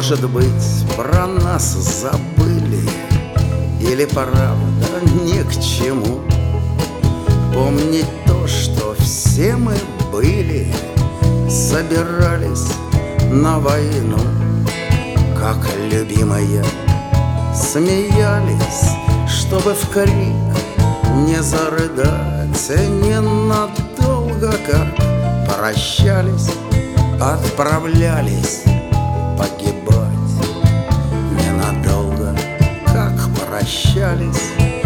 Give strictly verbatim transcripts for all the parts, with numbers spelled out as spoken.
Может быть, про нас забыли, или правда ни к чему помнить то, что все мы были, собирались на войну, как любимые смеялись, чтобы в крик не зарыдать, ненадолго, как прощались, отправлялись погибать. Ненадолго, как прощались,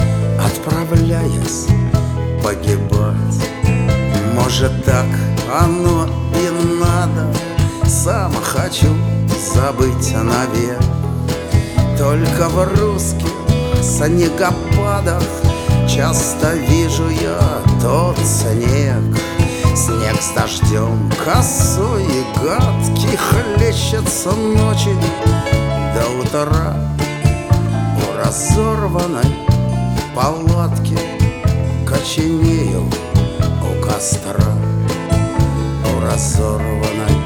отправляясь погибать. Может, так оно и надо, сам хочу забыть навек. Только в русских снегопадах часто вижу я тот снег. Снег с дождем косой и гадкий хлещется ночи до утра. У разорванной палатки коченею у костра. У разорванной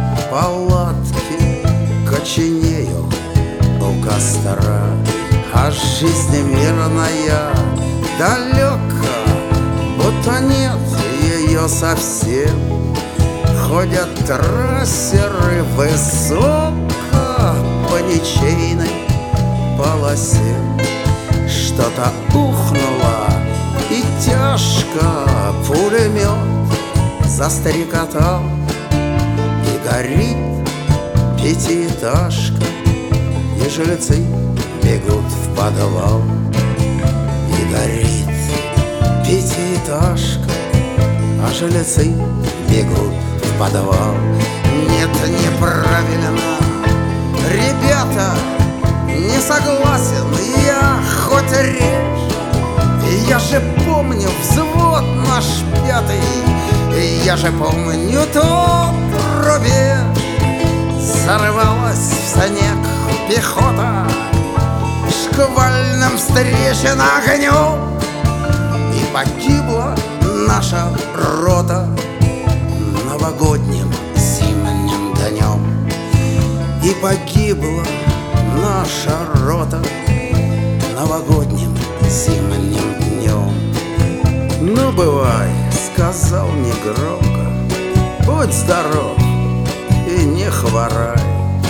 палатки коченею у костра. А жизнь мирная далека, будто нет ее совсем. Ходят трассеры высоко по ничейной полосе. Что-то ухнуло и тяжко пулемет застрекотал. И горит пятиэтажка, и жильцы бегут в подвал. И горит пятиэтажка, а жильцы бегут в подвал. Нет, неправильно, ребята, не согласен я, хоть режь. Я же помню взвод наш пятый, я же помню тот рубеж. Сорвалась в снег пехота шквальным встречен огнем. И погибла наша рота новогодним зимним днем. И погибла наша рота новогодним зимним днем. Ну, бывай, сказал негромко, будь здоров и не хворай.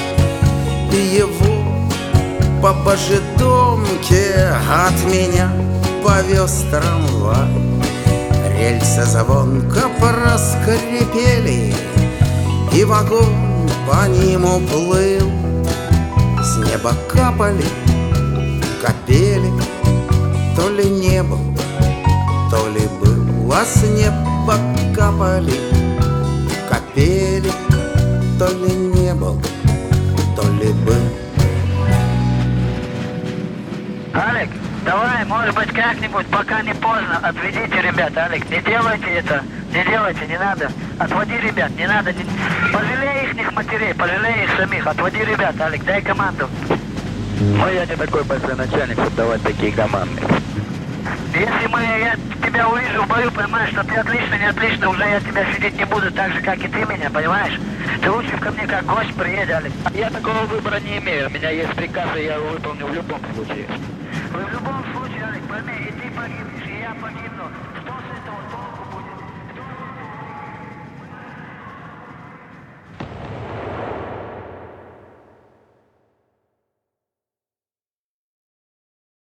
И его по божедомке от меня повез трамвай. Рельсы звонко проскрипели, и вагон по ним уплыл. С неба капали капели, то ли не был, то ли был. А с неба капали капели, то ли не был, то ли был. Алик, давай, может быть, как-нибудь, пока не поздно, отведите ребят. Алик, не делайте это, не делайте, не надо. Отводи ребят, не надо. Не... Пожалей их матерей, пожалей их самих. Отводи ребят, Алик, дай команду. Ну, я не такой большой начальник, чтобы давать такие команды. Если мы, я тебя увижу в бою, понимаешь, что ты отлично, не отлично, уже я тебя щадить не буду, так же, как и ты меня, понимаешь? Ты лучше ко мне как гость приедь, Алик. Я такого выбора не имею, у меня есть приказ, и я его выполню в любом случае. В любом случае, Алик, пойми, и ты погибнешь, и я погибну.